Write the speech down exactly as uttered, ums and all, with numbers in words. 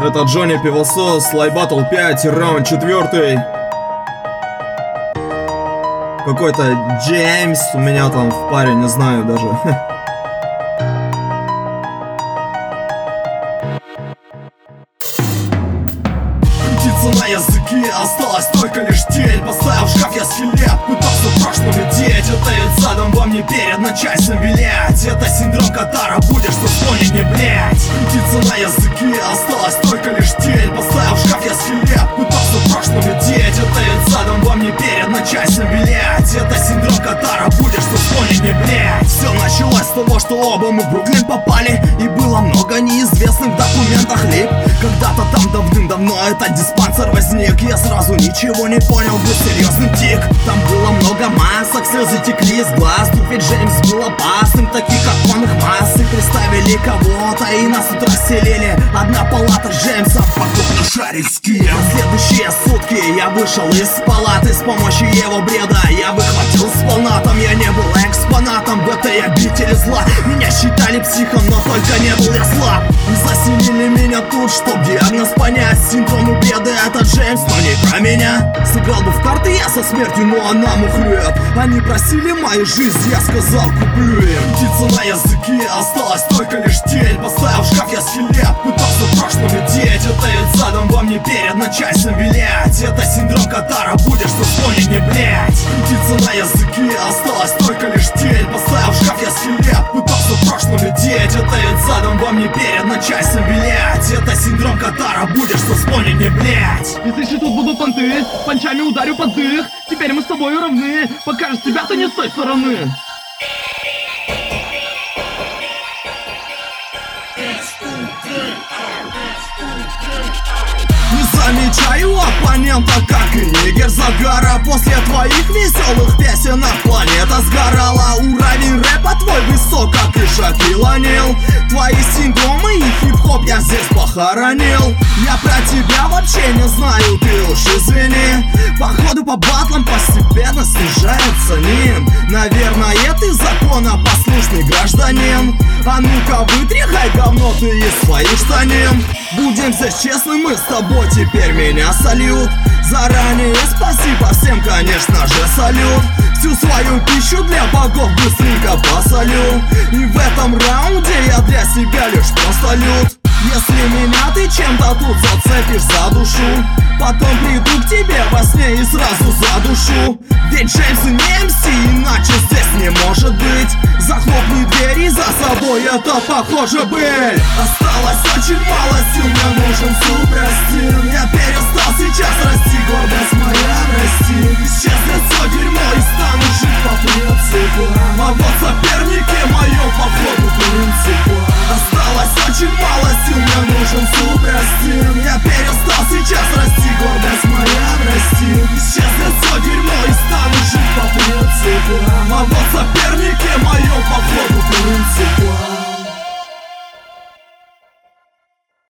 Это Джонни Пивосос, Live Battle пять, раунд четвертый. Какой-то Джеймс у меня там в паре, не знаю даже. Крутиться на языке, осталась только лишь тень. Поставил в шкаф я скелет, пытался в прошлом лететь. Это ведь задом во мне перед начальством вилять. Это синдром Катара, будешь что вспомнить не блять. Крутиться на языке, осталась только лишь тень. Поставил в шкаф я скелет, пытался в прошлом лететь. Это ведь задом во мне перед начальством вилять. Это синдром Катара, будешь что вспомнить не блять. Все началось с того, что оба мы в Бруклин попали. И было много неизвестных в документах лип. Когда-то там давным-давно этот диспансер возник. Я сразу ничего не понял, был серьезный тик. Там было много масок, слезы текли из глаз. Тут ведь Джеймс был опасным, таких как он их массы. Представили кого-то и нас тут расселили. Одна палата с Джеймсом, потом на шарик с кем. Следующие сутки я вышел из палаты. С помощью его бреда я выхватил сполна. Там я не был экспонатом в этой обители зла. Меня считали психом, но только не был я слаб. Заселили меня тут, чтоб диагноз понять. Синдром у беды это Джеймс, но не про меня. Сыграл бы в карты я со смертью, но она мухлюет. Они просили мою жизнь, я сказал куплю им. Птица на языке, осталась только лишь тень. Поставил в шкаф я скелет, пытался в прошлом лететь. Это ведь задом во мне перед начальством вилять. Это синдром Катара, будешь что вспомнить не блять. Птица на языке, осталась только лишь тень. Поставил в шкаф я скелет, пытался в прошлом лететь. Это ведь задом во мне перед начальством вилять. Это синдром Катара, будешь что вспомнить не блять. Если тут будут понты, панчами ударю под дых. Теперь мы с тобой равны, покажешь себя ты не с той стороны. Не замечаю оппонента, как и нигер загара. После твоих веселых песенок планета сгорала. Уровень рэпа твой высок, как и Шакил О'Нил. Твои синдромы и хип-хоп я здесь похоронил. Я про тебя вообще не знаю, ты уж извини. Походу по батлам постепенно снижается ним. Наверное, ты законопослушный гражданин. А ну-ка вытряхай говно ты из своих штанин. Будем здесь честны, мы с тобой, теперь меня салют. Заранее спасибо всем, конечно же, салют. Всю свою пищу для богов быстренько посолю. И в этом раунде я для себя лишь просто лют. Если меня ты чем-то тут зацепишь за душу, потом приду к тебе во сне и сразу задушу. Ведь Джеймс и не эм си, иначе здесь не может быть. Захлопни двери за собой, это похоже быть. Осталось очень мало сил, мне нужен суперстиль. Я перестал